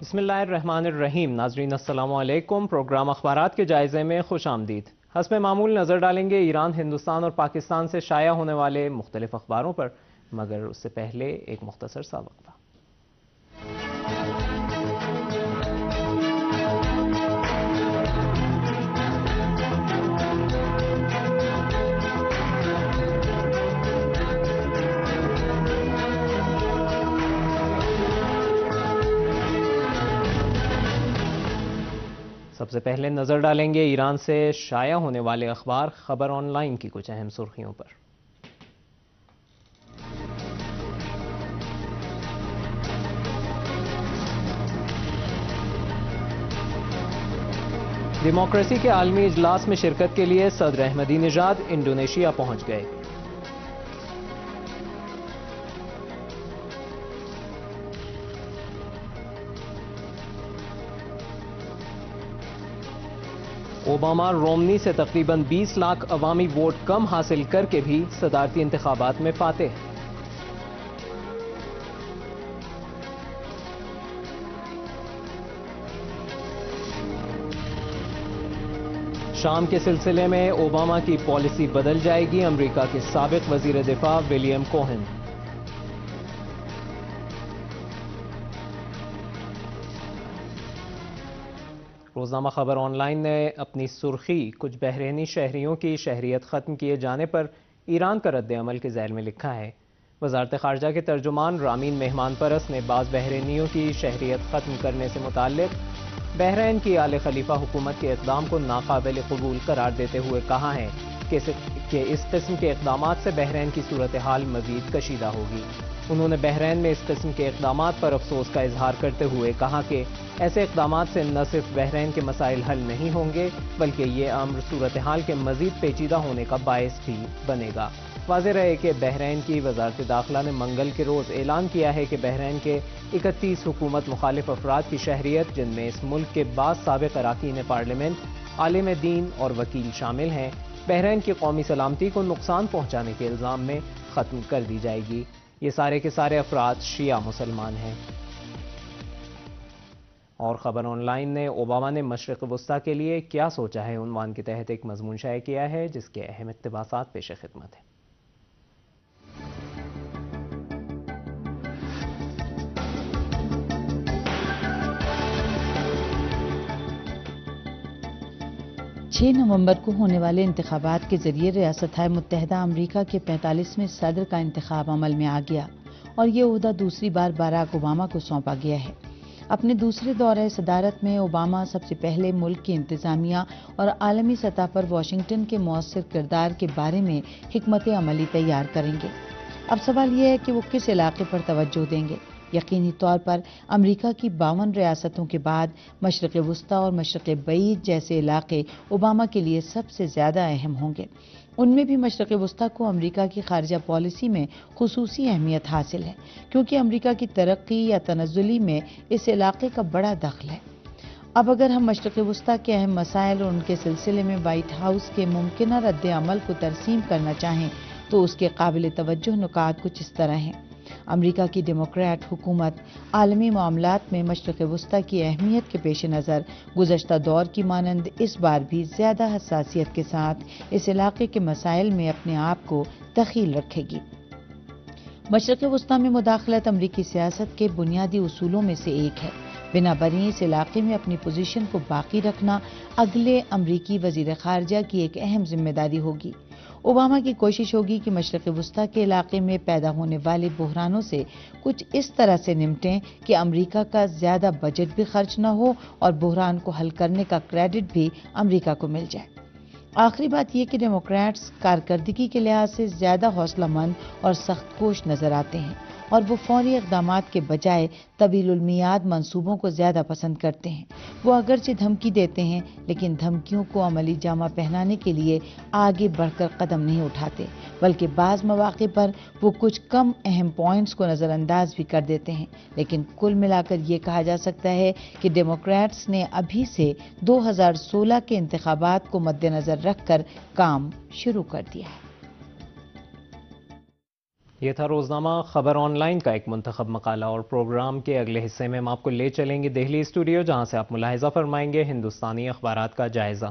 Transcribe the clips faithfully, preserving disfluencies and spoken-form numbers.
بسم اللہ الرحمن الرحیم. ناظرین السلام علیکم. پروگرام اخبارات کے جائزے میں خوش آمدید. حسب معمول نظر ڈالیں گے ایران، ہندوستان اور پاکستان سے شائع ہونے والے مختلف اخباروں پر، مگر اس سے پہلے ایک مختصر سا وقفہ. سب سے پہلے نظر ڈالیں گے ایران سے شائع ہونے والے اخبار خبر آن لائن کی کچھ اہم سرخیوں پر. ڈیموکریسی کے عالمی اجلاس میں شرکت کے لیے صدر احمدی نژاد انڈونیشیا پہنچ گئے. اوباما رومنی سے تقریباً بیس لاکھ عوامی ووٹ کم حاصل کر کے بھی صدارتی انتخابات میں فاتح. شام کے سلسلے میں اوباما کی پالیسی بدل جائے گی، امریکہ کے سابق وزیر دفاع ولیم کوہن. روزنامہ خبر آن لائن نے اپنی سرخی کچھ بحرینی شہریوں کی شہریت ختم کیے جانے پر ایران کا رد عمل کے ذیل میں لکھا ہے. وزارت خارجہ کے ترجمان رامین مہمان پرست نے بعض بحرینیوں کی شہریت ختم کرنے سے متعلق بحرین کی آل خلیفہ حکومت کے اقدام کو ناقابل قبول قرار دیتے ہوئے کہا ہے کہ اس قسم کے اقدامات سے بحرین کی صورتحال مزید کشیدہ ہوگی. انہوں نے بحرین میں اس قسم کے اقدامات پر افسوس کا اظہار کرتے ہوئے کہا کہ ایسے اقدامات سے نہ صرف بحرین کے مسائل حل نہیں ہوں گے بلکہ یہ امر صورتحال کے مزید پیچیدہ ہونے کا باعث بھی بنے گا. واضح رہے کہ بحرین کی وزارت داخلہ نے منگل کے روز اعلان کیا ہے کہ بحرین کے اکتیس حکومت مخالف افراد کی شہریت، جن میں اس ملک کے بعض سابق اراکین پارلیمنٹ، عالم دین اور وکیل شامل ہیں، بحرین کی قومی سلامتی کو نقصان پہنچانے کے الزام میں ختم کر دی جائے گی. یہ سارے کے سارے افراد شیعہ مسلمان ہیں. اور خبر آن لائن نے اوباما نے مشرق وسطیٰ کے لیے کیا سوچا ہے عنوان کے تحت ایک مضمون شائع کیا ہے جس کے اہم اقتباسات پیش خدمت ہیں. چھ نومبر کو ہونے والے انتخابات کے ذریعے ریاستہائے متحدہ امریکہ کے پینتالیسویں صدر کا انتخاب عمل میں آ گیا اور یہ عہدہ دوسری بار باراک اوباما کو سونپا گیا ہے. اپنے دوسرے دورہ صدارت میں اوباما سب سے پہلے ملک کی انتظامیہ اور عالمی سطح پر واشنگٹن کے مؤثر کردار کے بارے میں حکمت عملی تیار کریں گے. اب سوال یہ ہے کہ وہ کس علاقے پر توجہ دیں گے. یقینی طور پر امریکہ کی باون ریاستوں کے بعد مشرق وسطیٰ اور مشرق بعید جیسے علاقے اوباما کے لیے سب سے زیادہ اہم ہوں گے. ان میں بھی مشرق وسطیٰ کو امریکہ کی خارجہ پالیسی میں خصوصی اہمیت حاصل ہے کیونکہ امریکہ کی ترقی یا تنزلی میں اس علاقے کا بڑا دخل ہے. اب اگر ہم مشرق وسطیٰ کے اہم مسائل اور ان کے سلسلے میں وائٹ ہاؤس کے ممکنہ رد عمل کو ترسیم کرنا چاہیں تو اس کے قابل توجہ نکات کچھ اس طرح ہیں. امریکہ کی ڈیموکریٹ حکومت عالمی معاملات میں مشرق وسطیٰ کی اہمیت کے پیش نظر گزشتہ دور کی مانند اس بار بھی زیادہ حساسیت کے ساتھ اس علاقے کے مسائل میں اپنے آپ کو دخیل رکھے گی. مشرق وسطیٰ میں مداخلت امریکی سیاست کے بنیادی اصولوں میں سے ایک ہے. بنا بری اس علاقے میں اپنی پوزیشن کو باقی رکھنا اگلے امریکی وزیر خارجہ کی ایک اہم ذمہ داری ہوگی. اوباما کی کوشش ہوگی کہ مشرق وسطیٰ کے علاقے میں پیدا ہونے والے بحرانوں سے کچھ اس طرح سے نمٹیں کہ امریکہ کا زیادہ بجٹ بھی خرچ نہ ہو اور بحران کو حل کرنے کا کریڈٹ بھی امریکہ کو مل جائے. آخری بات یہ کہ ڈیموکریٹس کارکردگی کے لحاظ سے زیادہ حوصلہ مند اور سخت کوش نظر آتے ہیں اور وہ فوری اقدامات کے بجائے طویل المیعاد منصوبوں کو زیادہ پسند کرتے ہیں. وہ اگرچہ دھمکی دیتے ہیں لیکن دھمکیوں کو عملی جامہ پہنانے کے لیے آگے بڑھ کر قدم نہیں اٹھاتے بلکہ بعض مواقع پر وہ کچھ کم اہم پوائنٹس کو نظر انداز بھی کر دیتے ہیں. لیکن کل ملا کر یہ کہا جا سکتا ہے کہ ڈیموکریٹس نے ابھی سے دو ہزار سولہ کے انتخابات کو مد نظر رکھ کر کام شروع کر دیا ہے. یہ تھا روزنامہ خبر آن لائن کا ایک منتخب مقالہ، اور پروگرام کے اگلے حصے میں ہم آپ کو لے چلیں گے دہلی اسٹوڈیو، جہاں سے آپ ملاحظہ فرمائیں گے ہندوستانی اخبارات کا جائزہ۔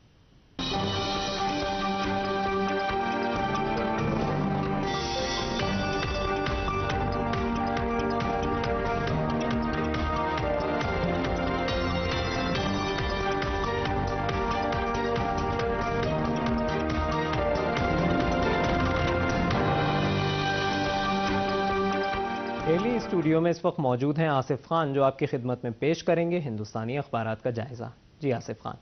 دہلی اسٹوڈیو میں اس وقت موجود ہیں آصف خان، جو آپ کی خدمت میں پیش کریں گے ہندوستانی اخبارات کا جائزہ۔ جی آصف خان۔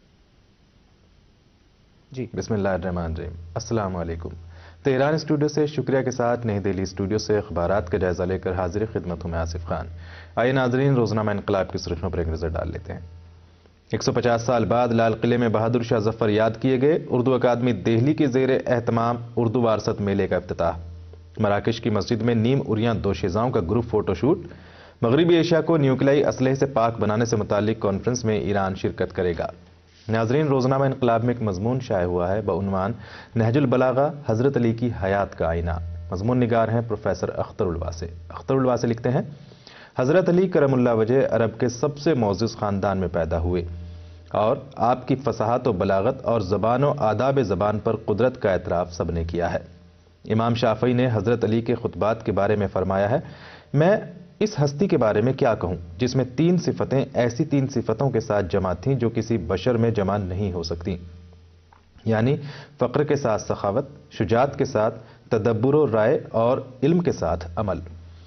جی بسم اللہ الرحمن الرحیم۔ السلام علیکم۔ تہران اسٹوڈیو سے شکریہ کے ساتھ نئی دہلی اسٹوڈیو سے اخبارات کا جائزہ لے کر حاضر خدمت ہوں میں آصف خان۔ آئیے ناظرین، روزنامہ انقلاب کی سرخیوں پر ایک نظر ڈال لیتے ہیں۔ ایک سو پچاس سال بعد لال قلعے میں بہادر شاہ ظفر یاد کیے گئے۔ اردو اکادمی دہلی کے زیر اہتمام اردو وارثت میلے کا افتتاح۔ مراکش کی مسجد میں نیم اریاں دوشیزاؤں کا گروپ فوٹو شوٹ۔ مغربی ایشیا کو نیوکلیائی اسلحے سے پاک بنانے سے متعلق کانفرنس میں ایران شرکت کرے گا۔ ناظرین، روزنامہ انقلاب میں ایک مضمون شائع ہوا ہے بعنوان نہج البلاغہ، حضرت علی کی حیات کا آئینہ۔ مضمون نگار ہیں پروفیسر اختر الواسع۔ اختر الواسع لکھتے ہیں، حضرت علی کرم اللہ وجہ عرب کے سب سے معزز خاندان میں پیدا ہوئے اور آپ کی فصاحت و بلاغت اور زبان و آداب زبان پر قدرت کا اعتراف سب نے کیا ہے۔ امام شافعی نے حضرت علی کے خطبات کے بارے میں فرمایا ہے، میں اس ہستی کے بارے میں کیا کہوں جس میں تین صفتیں ایسی تین صفتوں کے ساتھ جمع تھیں جو کسی بشر میں جمع نہیں ہو سکتی، یعنی فقر کے ساتھ سخاوت، شجاعت کے ساتھ تدبر و رائے اور علم کے ساتھ عمل۔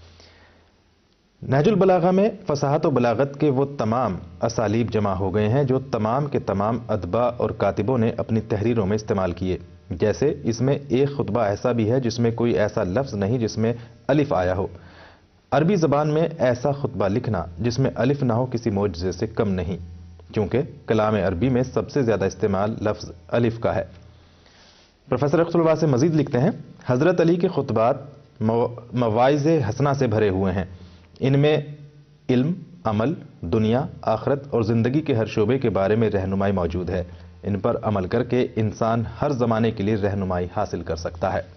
نہج البلاغہ میں فصاحت و بلاغت کے وہ تمام اسالیب جمع ہو گئے ہیں جو تمام کے تمام ادباء اور کاتبوں نے اپنی تحریروں میں استعمال کیے۔ جیسے اس میں ایک خطبہ ایسا بھی ہے جس میں کوئی ایسا لفظ نہیں جس میں الف آیا ہو۔ عربی زبان میں ایسا خطبہ لکھنا جس میں الف نہ ہو کسی معجزے سے کم نہیں، کیونکہ کلام عربی میں سب سے زیادہ استعمال لفظ الف کا ہے۔ پروفیسر اختر الواسع مزید لکھتے ہیں، حضرت علی کے خطبات مواعظ حسنہ سے بھرے ہوئے ہیں۔ ان میں علم، عمل، دنیا، آخرت اور زندگی کے ہر شعبے کے بارے میں رہنمائی موجود ہے۔ ان پر عمل کر کے انسان ہر زمانے کے لیے رہنمائی حاصل کر سکتا ہے۔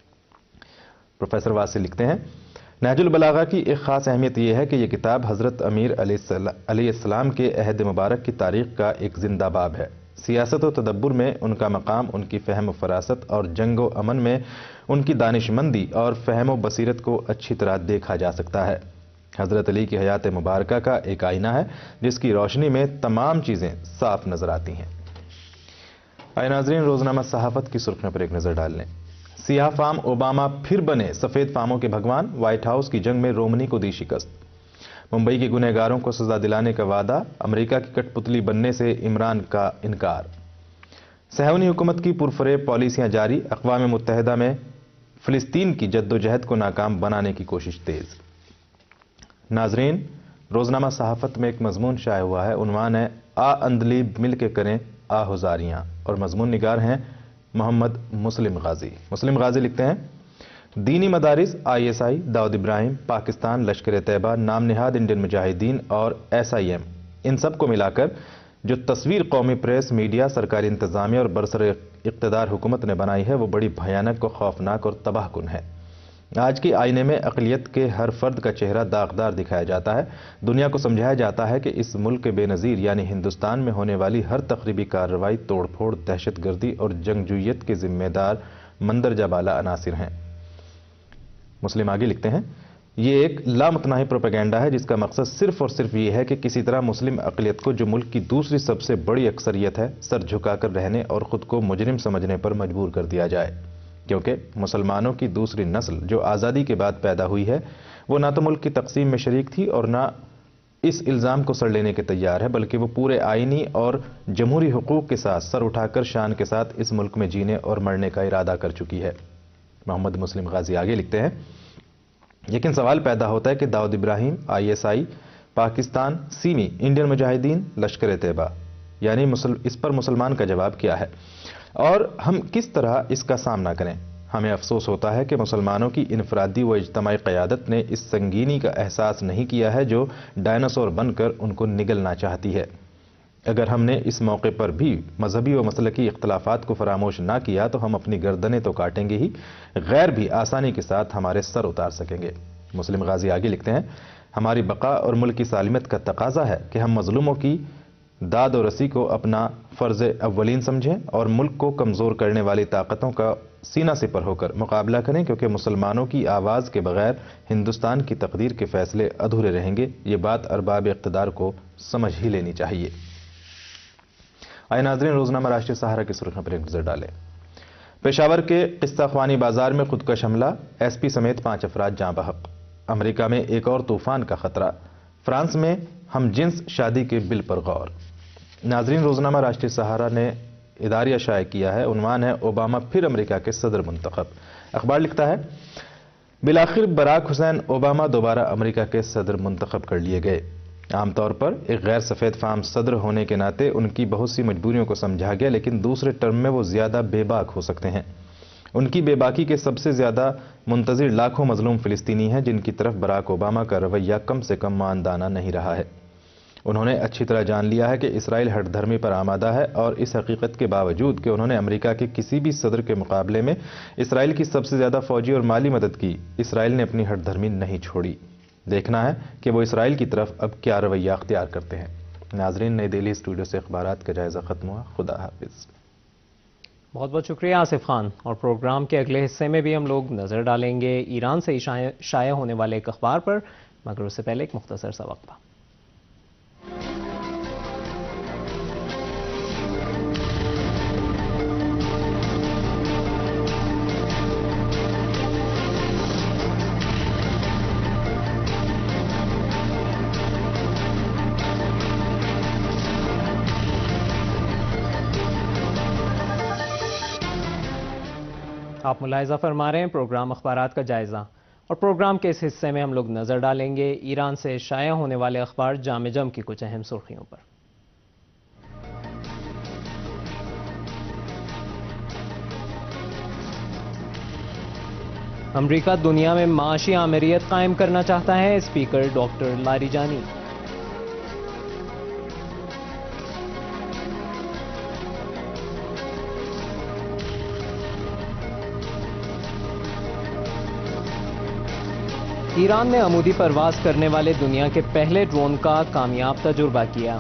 پروفیسر واسع لکھتے ہیں، نہج البلاغہ کی ایک خاص اہمیت یہ ہے کہ یہ کتاب حضرت امیر علیہ السلام کے عہد مبارک کی تاریخ کا ایک زندہ باب ہے۔ سیاست و تدبر میں ان کا مقام ان کی فہم و فراست اور جنگ و امن میں ان کی دانش مندی اور فہم و بصیرت کو اچھی طرح دیکھا جا سکتا ہے۔ حضرت علی کی حیات مبارکہ کا ایک آئینہ ہے جس کی روشنی میں تمام چیزیں صاف نظر آتی ہیں۔ آئے ناظرین، روزنامہ صحافت کی سرخیوں پر ایک نظر ڈال لیں۔ سیاہ فام اوباما پھر بنے سفید فاموں کے بھگوان، وائٹ ہاؤس کی جنگ میں رومنی کو دی شکست۔ ممبئی کے گنہگاروں کو سزا دلانے کا وعدہ، امریکہ کی کٹ پتلی بننے سے عمران کا انکار۔ صہیونی حکومت کی پرفریب پالیسیاں جاری، اقوام متحدہ میں فلسطین کی جد و جہد کو ناکام بنانے کی کوشش تیز۔ ناظرین، روزنامہ صحافت میں ایک مضمون شائع ہوا ہے، عنوان ہے آ اندلیب مل کے کریں آ ہزاریاں، اور مضمون نگار ہیں محمد مسلم غازی۔ مسلم غازی لکھتے ہیں، دینی مدارس، آئی ایس آئی، داؤد ابراہیم، پاکستان، لشکر طیبہ، نام نہاد انڈین مجاہدین اور ایس آئی ایم، ان سب کو ملا کر جو تصویر قومی پریس، میڈیا، سرکاری انتظامیہ اور برسر اقتدار حکومت نے بنائی ہے وہ بڑی بھیانک و خوفناک اور تباہ کن ہے۔ آج کے آئینے میں اقلیت کے ہر فرد کا چہرہ داغدار دکھایا جاتا ہے۔ دنیا کو سمجھایا جاتا ہے کہ اس ملک کے بے نظیر یعنی ہندوستان میں ہونے والی ہر تخریبی کارروائی، توڑ پھوڑ، دہشت گردی اور جنگجویت کے ذمہ دار مندرجہ بالا عناصر ہیں۔ مسلم آگے لکھتے ہیں، یہ ایک لامتناہی پروپیگنڈا ہے جس کا مقصد صرف اور صرف یہ ہے کہ کسی طرح مسلم اقلیت کو جو ملک کی دوسری سب سے بڑی اکثریت ہے سر جھکا کر رہنے اور خود کو مجرم سمجھنے پر مجبور کر دیا جائے، کیونکہ مسلمانوں کی دوسری نسل جو آزادی کے بعد پیدا ہوئی ہے وہ نہ تو ملک کی تقسیم میں شریک تھی اور نہ اس الزام کو سر لینے کے تیار ہے، بلکہ وہ پورے آئینی اور جمہوری حقوق کے ساتھ سر اٹھا کر شان کے ساتھ اس ملک میں جینے اور مرنے کا ارادہ کر چکی ہے۔ محمد مسلم غازی آگے لکھتے ہیں، لیکن سوال پیدا ہوتا ہے کہ Dawood Ibrahim, I S I, Pakistan, SIMI, Indian Mujahideen, Lashkar طیبہ، یعنی اس پر مسلمان کا جواب کیا ہے اور ہم کس طرح اس کا سامنا کریں؟ ہمیں افسوس ہوتا ہے کہ مسلمانوں کی انفرادی و اجتماعی قیادت نے اس سنگینی کا احساس نہیں کیا ہے جو ڈائناسور بن کر ان کو نگلنا چاہتی ہے۔ اگر ہم نے اس موقع پر بھی مذہبی و مسلکی اختلافات کو فراموش نہ کیا تو ہم اپنی گردنیں تو کاٹیں گے ہی، غیر بھی آسانی کے ساتھ ہمارے سر اتار سکیں گے۔ مسلم غازی آگے لکھتے ہیں، ہماری بقا اور ملک کی سالمیت کا تقاضا ہے کہ ہم مظلوموں کی داد و رسی کو اپنا فرض اولین سمجھیں اور ملک کو کمزور کرنے والی طاقتوں کا سینہ سپر ہو کر مقابلہ کریں، کیونکہ مسلمانوں کی آواز کے بغیر ہندوستان کی تقدیر کے فیصلے ادھورے رہیں گے۔ یہ بات ارباب اقتدار کو سمجھ ہی لینی چاہیے۔ آئے ناظرین، روزنامہ راشٹریہ سہارا کی سرخیوں پر ایک نظر ڈالیں۔ پشاور کے قصہ خوانی بازار میں خودکش حملہ، ایس پی سمیت پانچ افراد جاں بحق۔ امریکہ میں ایک اور طوفان کا خطرہ، فرانس میں ہم جنس شادی کے بل پر غور۔ ناظرین، روزنامہ راشٹریہ سہارا نے اداریہ شائع کیا ہے، عنوان ہے اوباما پھر امریکہ کے صدر منتخب۔ اخبار لکھتا ہے، بالآخر براک حسین اوباما دوبارہ امریکہ کے صدر منتخب کر لیے گئے۔ عام طور پر ایک غیر سفید فام صدر ہونے کے ناطے ان کی بہت سی مجبوریوں کو سمجھا گیا، لیکن دوسرے ٹرم میں وہ زیادہ بے باک ہو سکتے ہیں۔ ان کی بے باکی کے سب سے زیادہ منتظر لاکھوں مظلوم فلسطینی ہیں، جن کی طرف براک اوباما کا رویہ کم سے کم ماندانہ نہیں رہا ہے۔ انہوں نے اچھی طرح جان لیا ہے کہ اسرائیل ہٹ دھرمی پر آمادہ ہے، اور اس حقیقت کے باوجود کہ انہوں نے امریکہ کے کسی بھی صدر کے مقابلے میں اسرائیل کی سب سے زیادہ فوجی اور مالی مدد کی، اسرائیل نے اپنی ہٹ دھرمی نہیں چھوڑی۔ دیکھنا ہے کہ وہ اسرائیل کی طرف اب کیا رویہ اختیار کرتے ہیں۔ ناظرین، نئی دہلی اسٹوڈیو سے اخبارات کا جائزہ ختم ہوا۔ خدا حافظ۔ بہت بہت شکریہ آصف خان۔ اور پروگرام کے اگلے حصے میں بھی ہم لوگ نظر ڈالیں گے ایران سے شائع ہونے والے ایک اخبار پر، مگر اس سے پہلے ایک مختصر سا وقفہ۔ آپ ملاحظہ فرما رہے ہیں پروگرام اخبارات کا جائزہ، اور پروگرام کے اس حصے میں ہم لوگ نظر ڈالیں گے ایران سے شائع ہونے والے اخبار جام جم کی کچھ اہم سرخیوں پر۔ امریکہ دنیا میں معاشی آمریت قائم کرنا چاہتا ہے، اسپیکر ڈاکٹر لاریجانی۔ ایران نے عمودی پرواز کرنے والے دنیا کے پہلے ڈرون کا کامیاب تجربہ کیا۔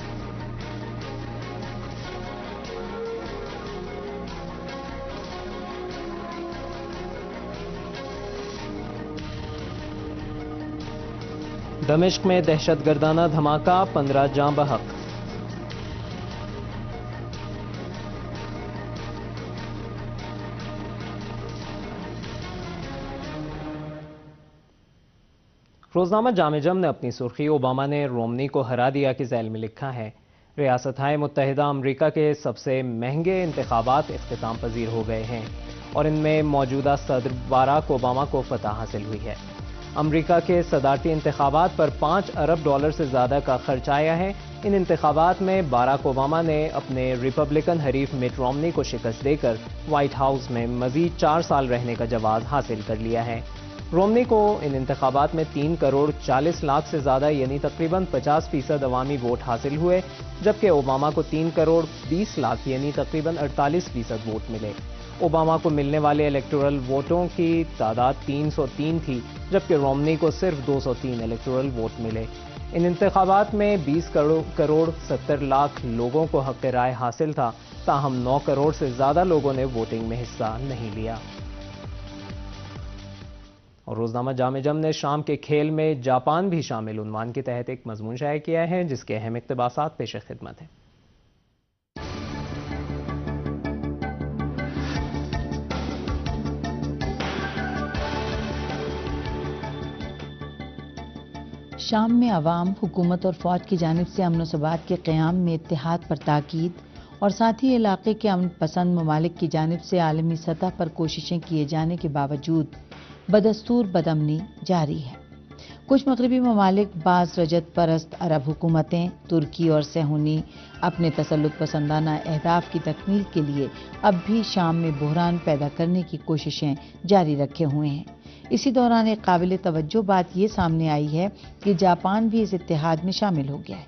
دمشق میں دہشت گردانہ دھماکہ، پندرہ جاں بحق۔ روزنامہ جام جم نے اپنی سرخی اوباما نے رومنی کو ہرا دیا کے ذیل میں لکھا ہے، ریاستہائے متحدہ امریکہ کے سب سے مہنگے انتخابات اختتام پذیر ہو گئے ہیں اور ان میں موجودہ صدر باراک اوباما کو فتح حاصل ہوئی ہے۔ امریکہ کے صدارتی انتخابات پر پانچ ارب ڈالر سے زیادہ کا خرچ آیا ہے۔ ان انتخابات میں باراک اوباما نے اپنے ریپبلکن حریف مٹ رومنی کو شکست دے کر وائٹ ہاؤس میں مزید چار سال رہنے کا جواز حاصل کر لیا ہے۔ رومنی کو ان انتخابات میں تین کروڑ چالیس لاکھ سے زیادہ یعنی تقریباً پچاس فیصد عوامی ووٹ حاصل ہوئے، جبکہ اوباما کو تین کروڑ بیس لاکھ یعنی تقریباً اڑتالیس فیصد ووٹ ملے۔ اوباما کو ملنے والے الیکٹورل ووٹوں کی تعداد تین سو تین تھی، جبکہ رومنی کو صرف دو سو تین الیکٹورل ووٹ ملے۔ ان انتخابات میں بیس کروڑ ستر لاکھ لوگوں کو حق رائے حاصل تھا، تاہم نو کروڑ سے زیادہ لوگوں نے ووٹنگ میں حصہ نہیں لیا۔ اور روزنامہ جام جم نے شام کے کھیل میں جاپان بھی شامل عنوان کے تحت ایک مضمون شائع کیا ہے، جس کے اہم اقتباسات پیش خدمت ہیں۔ شام میں عوام، حکومت اور فوج کی جانب سے امن و ثبات کے قیام میں اتحاد پر تاکید اور ساتھ ہی علاقے کے امن پسند ممالک کی جانب سے عالمی سطح پر کوششیں کیے جانے کے باوجود بدستور بدامنی جاری ہے۔ کچھ مغربی ممالک، بعض رجت پرست عرب حکومتیں، ترکی اور صہیونی اپنے تسلط پسندانہ اہداف کی تکمیل کے لیے اب بھی شام میں بحران پیدا کرنے کی کوششیں جاری رکھے ہوئے ہیں۔ اسی دوران ایک قابل توجہ بات یہ سامنے آئی ہے کہ جاپان بھی اس اتحاد میں شامل ہو گیا ہے۔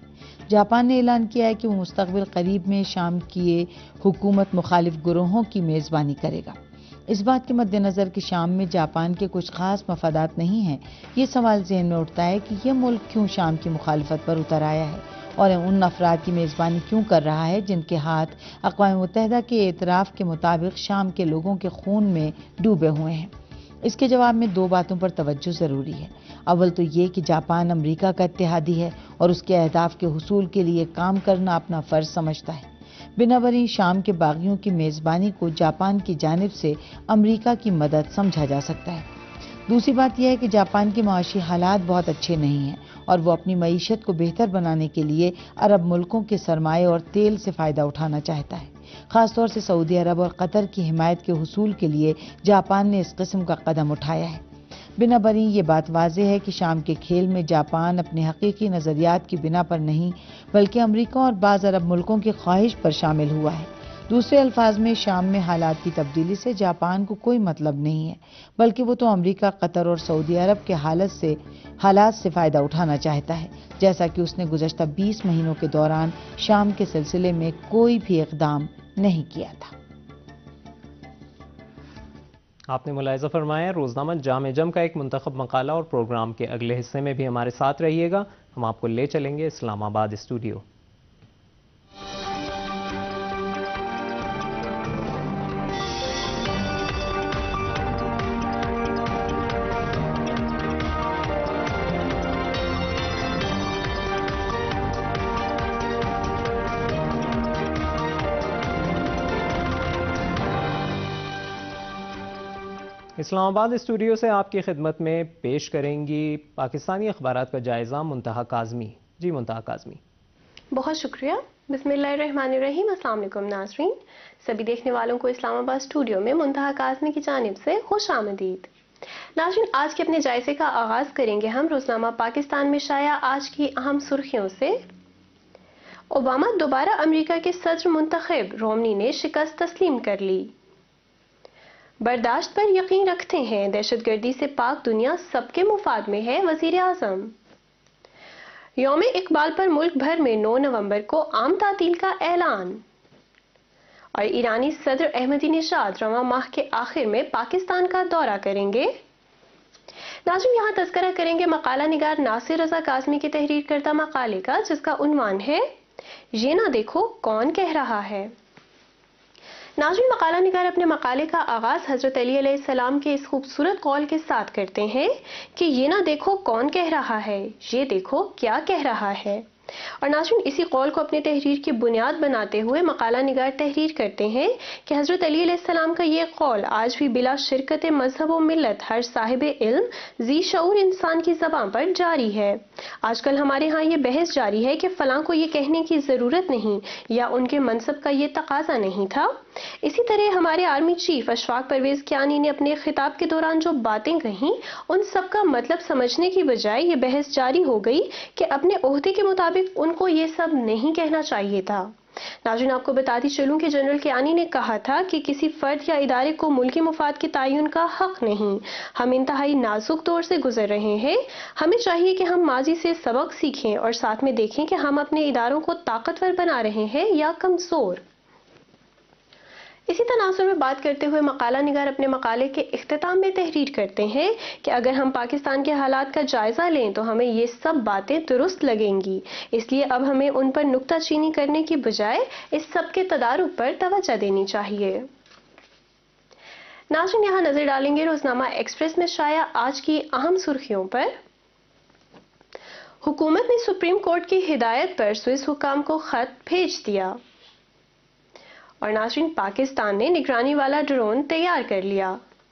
جاپان نے اعلان کیا ہے کہ وہ مستقبل قریب میں شام کی حکومت مخالف گروہوں کی میزبانی کرے گا۔ اس بات کے مد نظر کہ شام میں جاپان کے کچھ خاص مفادات نہیں ہیں، یہ سوال ذہن میں اٹھتا ہے کہ یہ ملک کیوں شام کی مخالفت پر اتر آیا ہے اور ان افراد کی میزبانی کیوں کر رہا ہے جن کے ہاتھ اقوام متحدہ کے اعتراف کے مطابق شام کے لوگوں کے خون میں ڈوبے ہوئے ہیں۔ اس کے جواب میں دو باتوں پر توجہ ضروری ہے۔ اول تو یہ کہ جاپان امریکہ کا اتحادی ہے اور اس کے اہداف کے حصول کے لیے کام کرنا اپنا فرض سمجھتا ہے۔ بنابراین شام کے باغیوں کی میزبانی کو جاپان کی جانب سے امریکہ کی مدد سمجھا جا سکتا ہے۔ دوسری بات یہ ہے کہ جاپان کے معاشی حالات بہت اچھے نہیں ہیں اور وہ اپنی معیشت کو بہتر بنانے کے لیے عرب ملکوں کے سرمایے اور تیل سے فائدہ اٹھانا چاہتا ہے۔ خاص طور سے سعودی عرب اور قطر کی حمایت کے حصول کے لیے جاپان نے اس قسم کا قدم اٹھایا ہے۔ بنابراین یہ بات واضح ہے کہ شام کے کھیل میں جاپان اپنے حقیقی نظریات کی بنا پر نہیں بلکہ امریکہ اور بعض عرب ملکوں کی خواہش پر شامل ہوا ہے۔ دوسرے الفاظ میں شام میں حالات کی تبدیلی سے جاپان کو کوئی مطلب نہیں ہے بلکہ وہ تو امریکہ، قطر اور سعودی عرب کے حالت سے حالات سے فائدہ اٹھانا چاہتا ہے، جیسا کہ اس نے گزشتہ بیس مہینوں کے دوران شام کے سلسلے میں کوئی بھی اقدام نہیں کیا تھا۔ آپ نے ملاحظہ فرمایا روزنامہ جامع جم کا ایک منتخب مقالہ، اور پروگرام کے اگلے حصے میں بھی ہمارے ساتھ رہیے گا۔ ہم آپ کو لے چلیں گے اسلام آباد اسٹوڈیو۔ اسلام آباد اسٹوڈیو سے آپ کی خدمت میں پیش کریں گی پاکستانی اخبارات کا جائزہ منتہا کاظمی۔ جی منتہا کاظمی۔ بہت شکریہ۔ بسم اللہ الرحمن الرحیم۔ السلام علیکم ناظرین، سبھی دیکھنے والوں کو اسلام آباد اسٹوڈیو میں منتہا کاظمی کی جانب سے خوش آمدید۔ ناظرین، آج کے اپنے جائزے کا آغاز کریں گے ہم روزنامہ پاکستان میں شائع آج کی اہم سرخیوں سے۔ اوباما دوبارہ امریکہ کے صدر منتخب، رومنی نے شکست تسلیم کر لی۔ برداشت پر یقین رکھتے ہیں، دہشت گردی سے پاک دنیا سب کے مفاد میں ہے، وزیر اعظم۔ یوم اقبال پر ملک بھر میں نو نومبر کو عام تعطیل کا اعلان۔ اور ایرانی صدر احمدی نژاد رواں ماہ کے آخر میں پاکستان کا دورہ کریں گے۔ ناظرین، یہاں تذکرہ کریں گے مقالہ نگار ناصر رضا کاظمی کی تحریر کردہ مقالے کا، جس کا عنوان ہے یہ نہ دیکھو کون کہہ رہا ہے۔ ناظرین، مقالہ نگار اپنے مقالے کا آغاز حضرت علی علیہ السلام کے اس خوبصورت قول کے ساتھ کرتے ہیں کہ یہ نہ دیکھو کون کہہ رہا ہے، یہ دیکھو کیا کہہ رہا ہے۔ اور ناظرین، اسی قول کو اپنی تحریر کی بنیاد بناتے ہوئے مقالہ نگار تحریر کرتے ہیں کہ حضرت علی علیہ السلام کا یہ قول آج بھی بلا شرکت مذہب و ملت ہر صاحب علم ذی شعور انسان کی زبان پر جاری ہے۔ آج کل ہمارے ہاں یہ بحث جاری ہے کہ فلاں کو یہ کہنے کی ضرورت نہیں یا ان کے منصب کا یہ تقاضا نہیں تھا۔ اسی طرح ہمارے آرمی چیف اشفاق پرویز کیانی نے اپنے خطاب کے دوران جو باتیں کہیں ان سب کا مطلب سمجھنے کی بجائے یہ بحث جاری ہو گئی کہ اپنے عہدے کے مطابق ان کو یہ سب نہیں کہنا چاہیے تھا۔ ناظرین، آپ کو بتاتی چلوں کہ جنرل کیانی نے کہا تھا کہ کسی فرد یا ادارے کو ملکی مفاد کے تعین کا حق نہیں۔ ہم انتہائی نازک دور سے گزر رہے ہیں، ہمیں چاہیے کہ ہم ماضی سے سبق سیکھیں اور ساتھ میں دیکھیں کہ ہم اپنے اداروں کو طاقتور بنا رہے ہیں یا کمزور۔ اسی تناظر میں بات کرتے ہوئے مقالہ نگار اپنے مقالے کے اختتام میں تحریر کرتے ہیں کہ اگر ہم پاکستان کے حالات کا جائزہ لیں تو ہمیں یہ سب باتیں درست لگیں گی، اس لیے اب ہمیں ان پر نکتہ چینی کرنے کی بجائے اس سب کے تدارک پر توجہ دینی چاہیے۔ ناظرین، یہاں نظر ڈالیں گے روزنامہ ایکسپریس میں شائع آج کی اہم سرخیوں پر۔ حکومت نے سپریم کورٹ کی ہدایت پر سوئس حکام کو خط بھیج دیا۔ اور ناظرین، پاکستان نے نگرانی والا ڈرون تیار کر لیا۔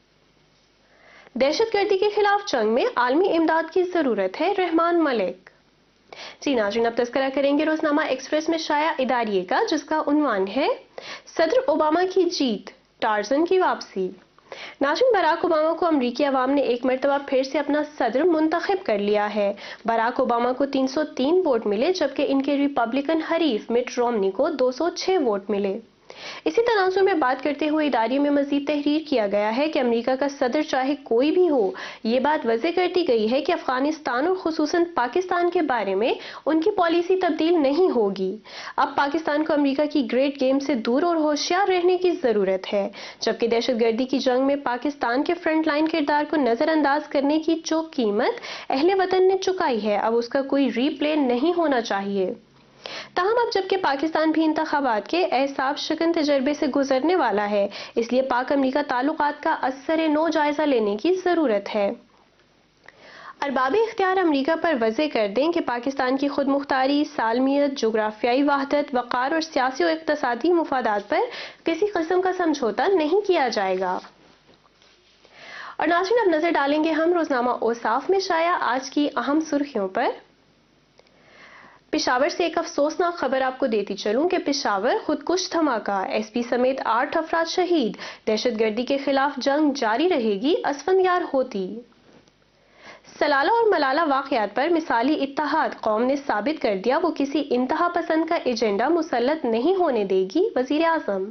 دہشت گردی کے خلاف جنگ میں عالمی امداد کی ضرورت ہے، رحمان ملک۔ جی ناظرین، اب تذکرہ کریں گے روزنامہ ایکسپریس میں شائع اداریے کا، جس کا عنوان ہے صدر اوباما کی جیت، ٹارزن کی واپسی۔ ناظرین، باراک اوباما کو امریکی عوام نے ایک مرتبہ پھر سے اپنا صدر منتخب کر لیا ہے۔ باراک اوباما کو تین سو تین ووٹ ملے، جبکہ ان کے ریپبلکن حریف مٹ رومنی کو دو سو چھ ووٹ ملے۔ اسی تناظر میں بات کرتے ہوئے ادارے میں مزید تحریر کیا گیا ہے کہ امریکہ کا صدر چاہے کوئی بھی ہو، یہ بات واضح کر دی گئی ہے کہ افغانستان اور خصوصاً پاکستان کے بارے میں ان کی پالیسی تبدیل نہیں ہوگی۔ اب پاکستان کو امریکہ کی گریٹ گیم سے دور اور ہوشیار رہنے کی ضرورت ہے، جبکہ دہشت گردی کی جنگ میں پاکستان کے فرنٹ لائن کردار کو نظر انداز کرنے کی جو قیمت اہل وطن نے چکائی ہے، اب اس کا کوئی ری پلے نہیں ہونا چاہیے۔ تاہم اب جبکہ پاکستان بھی انتخابات کے اعصاب شکن تجربے سے گزرنے والا ہے، اس لیے پاک امریکہ تعلقات کا اثر نو جائزہ لینے کی ضرورت ہے۔ ارباب اختیار امریکہ پر واضح کر دیں کہ پاکستان کی خود مختاری، سالمیت، جغرافیائی وحدت، وقار اور سیاسی و اقتصادی مفادات پر کسی قسم کا سمجھوتا نہیں کیا جائے گا۔ اور ناظرین، اب نظر ڈالیں گے ہم روزنامہ اوصاف میں شائع آج کی اہم سرخیوں پر۔ پشاور سے ایک افسوسناک خبر آپ کو دیتی چلوں کہ پشاور خودکش دھماکہ، ایس پی سمیت آٹھ افراد شہید، دہشت گردی کے خلاف جنگ جاری رہے گی، اسفندیار ہوتی۔ سلالہ اور ملالہ واقعات پر مثالی اتحاد، قوم نے ثابت کر دیا وہ کسی انتہا پسند کا ایجنڈا مسلط نہیں ہونے دے گی، وزیر اعظم۔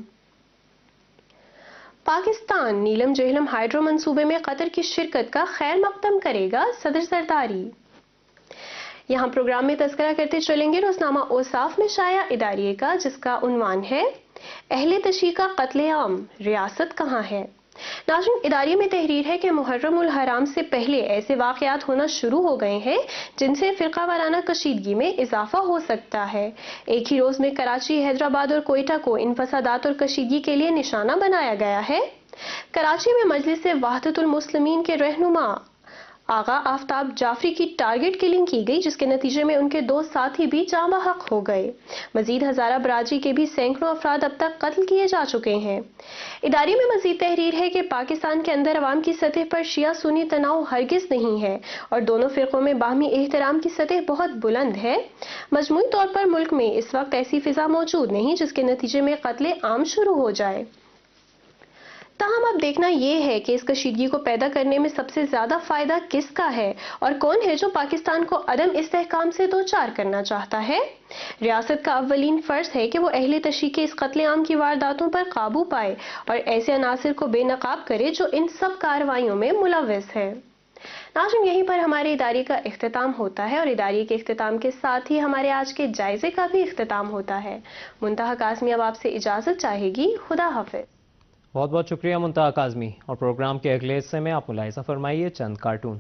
پاکستان نیلم جہلم ہائیڈرو منصوبے میں قطر کی شرکت کا خیر مقدم کرے گا، صدر زرداری۔ یہاں پروگرام میں تذکرہ کرتے چلیں گے روزنامہ اوصاف میں شائع اداریے کا، جس کا عنوان ہے اہل تشیع کا قتل عام، ریاست کہاں ہے؟ ناظرین، اداریے میں تحریر ہے کہ محرم الحرام سے پہلے ایسے واقعات ہونا شروع ہو گئے ہیں جن سے فرقہ وارانہ کشیدگی میں اضافہ ہو سکتا ہے۔ ایک ہی روز میں کراچی، حیدرآباد اور کوئٹہ کو ان فسادات اور کشیدگی کے لیے نشانہ بنایا گیا ہے۔ کراچی میں مجلس وحدت المسلمین کے رہنما آغا آفتاب جعفری کی ٹارگٹ کلنگ کی گئی، جس کے نتیجے میں ان کے دو ساتھی بھی جاں بحق ہو گئے۔ مزید ہزارہ برادری کے بھی سینکڑوں افراد اب تک قتل کیے جا چکے ہیں۔ ادارے میں مزید تحریر ہے کہ پاکستان کے اندر عوام کی سطح پر شیعہ سنی تناؤ ہرگز نہیں ہے اور دونوں فرقوں میں باہمی احترام کی سطح بہت بلند ہے۔ مجموعی طور پر ملک میں اس وقت ایسی فضا موجود نہیں جس کے نتیجے میں قتل عام شروع ہو جائے۔ تاہم اب دیکھنا یہ ہے کہ اس کشیدگی کو پیدا کرنے میں سب سے زیادہ فائدہ کس کا ہے اور کون ہے جو پاکستان کو عدم استحکام سے دوچار کرنا چاہتا ہے۔ ریاست کا اولین فرض ہے کہ وہ اہل تشیع کے اس قتل عام کی وارداتوں پر قابو پائے اور ایسے عناصر کو بے نقاب کرے جو ان سب کارروائیوں میں ملوث ہے۔ ناظرین، یہیں پر ہمارے ادارے کا اختتام ہوتا ہے اور ادارے کے اختتام کے ساتھ ہی ہمارے آج کے جائزے کا بھی اختتام ہوتا ہے۔ منتہا کاظمی اب آپ سے اجازت چاہے گی۔ خدا حافظ۔ بہت بہت شکریہ منتہا کاظمی، اور پروگرام کے اگلے حصے میں آپ ملاحظہ فرمائیے چند کارٹون۔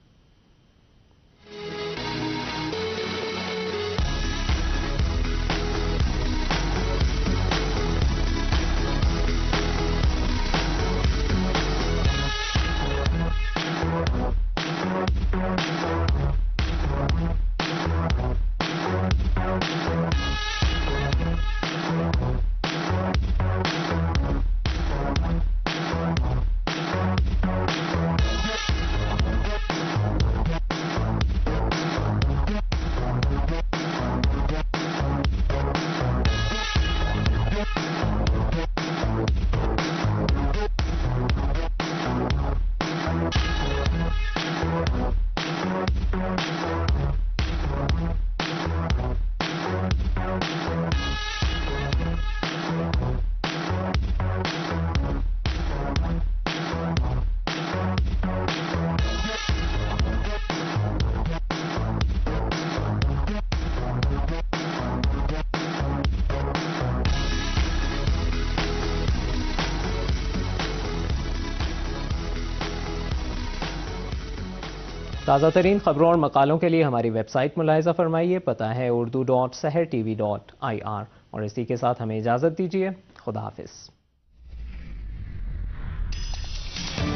تازہ ترین خبروں اور مقالوں کے لیے ہماری ویب سائٹ ملاحظہ فرمائیے، پتہ ہے Urdu dot Sahar T V dot I R, اور اسی کے ساتھ ہمیں اجازت دیجیے۔ خدا حافظ۔